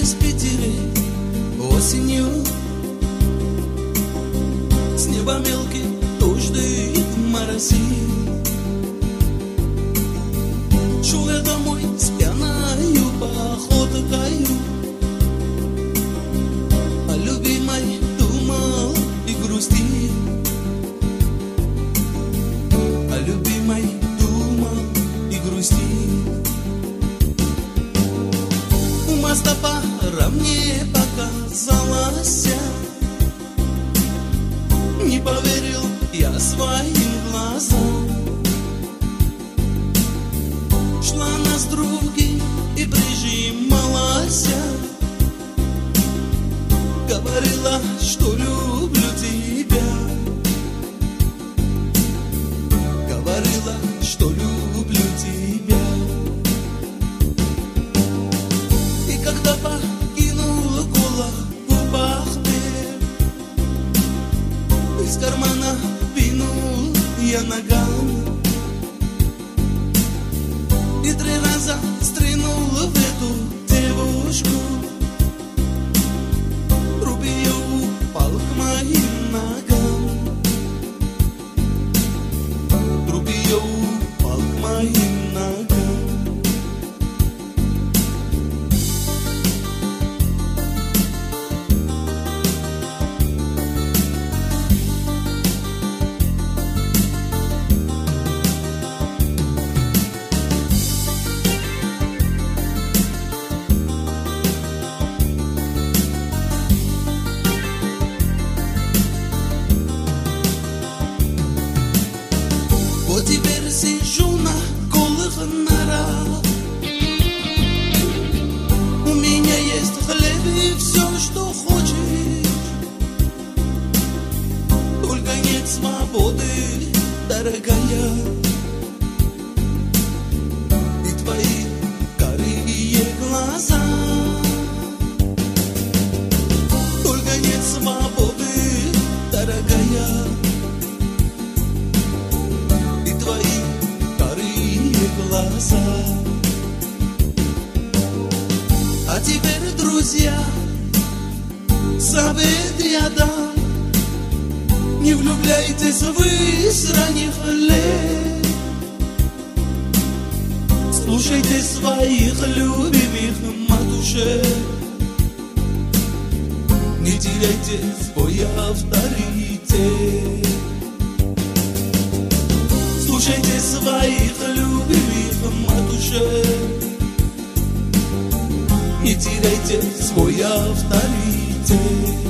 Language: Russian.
из Питера осенью. С неба мелкий дождь морози. Шел я домой с пьяною походкою, о любимой думал и грустил, о любимой думал и грустил. У моста пора мне показалась, не поверил я своим глазам. Шла она с другим и прижималась, говорила, что люблю тебя, говорила, что люблю тебя. И когда покинула голову Бахтер, из кармана вынул я наган и 3 раза стрянул в эту девушку. Труп ее упал к моим ногам, труп ее упал к моим ногам. Вот теперь сижу на голых норах, у меня есть хлеб и все, что хочешь, только нет свободы, дорогая, и твои карие глаза. Только нет свободы, дорогая, твои карие глаза. А теперь, друзья, совет я дам: не влюбляйтесь вы с ранних лет, слушайте своих любимых матушек, не теряйте свой авторитет. Слушайте своих любимых матушек, не теряйте свой авторитет.